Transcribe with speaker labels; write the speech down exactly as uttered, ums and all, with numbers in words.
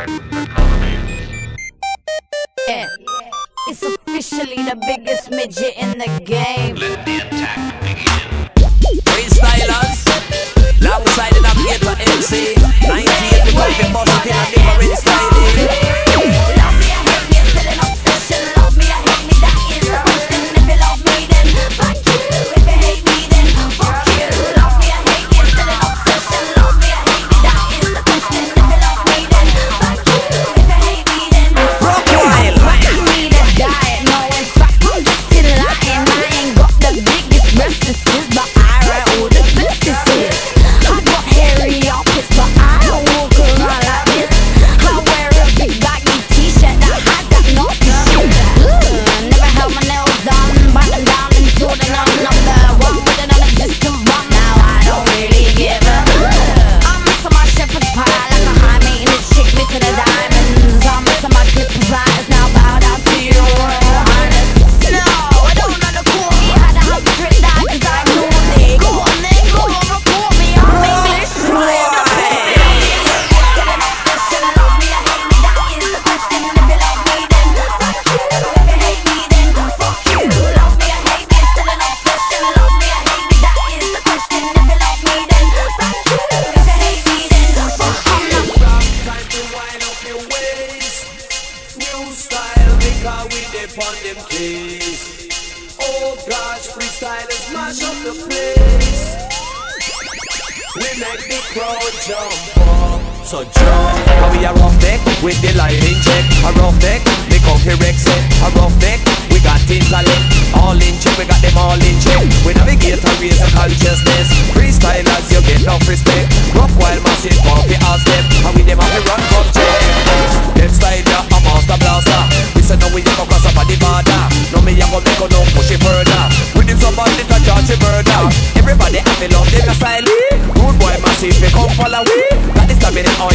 Speaker 1: Yeah. It's officially the biggest midget in the game.
Speaker 2: Let the attack begin.
Speaker 3: Freestylers, alongside the Navigator M C. ninety-eight, we got the boss of the different styling.
Speaker 1: Love me, I hate me, it's still an obsession. Love me, I hate me, that is the question. If you love me, then fuck you. If you hate me, then fuck you. Love me, I hate me, it's still an obsession. Love me, I hate me, that is the question. If you love me, then fuck you. If you hate me, then fuck you. I need a diet, no, in fact, I'm just in lying. I ain't got the biggest breasts, but I write all the businesses. I got hairy armpits, but I don't walk around like this. I wear a big baggy t-shirt that has that naughty shit. Ugh, never had my nails done, bite them down and saw them on. I'm the one with an unexistent bum. Now I don't really give a fuck. I'm missing my shepherd's pie like a high maintenance chick missing the diamonds. I'm missing my clippers eyes, now bow down to your royal highness. No, I don't know the call me. Had a hundred die cause I ignored it. Go on then, go on, report me. I'm English. Love me, I hate me, that is the question. If you love me, then fuck you. If you hate me, then fuck you. Love me, I hate me, it's still an obsession. Love me, I hate me, that is the question. If you love me, then fuck you. If you hate me, then fuck you.
Speaker 3: Time to wind up your waist. New style, because we dip on them keys. Oh gosh, freestylers mash up the place. We make the crowd jump up. So jump, how we a rough neck with the lighting check. A rough neck, we come here exit. A rough neck, we got intellect. All in check, we got them all in check. We navigate and raise a consciousness. Freestylers, you get enough respect. Rough while massive, coffee all step. And we them have to run come check. Them style ya, a master blaster. We say no we a go cross up on the border. No me a go make a no push it further. With him somebody to charge it murder. Everybody have to love them a style. Rude boy massive, we come follow we. Got this stamina on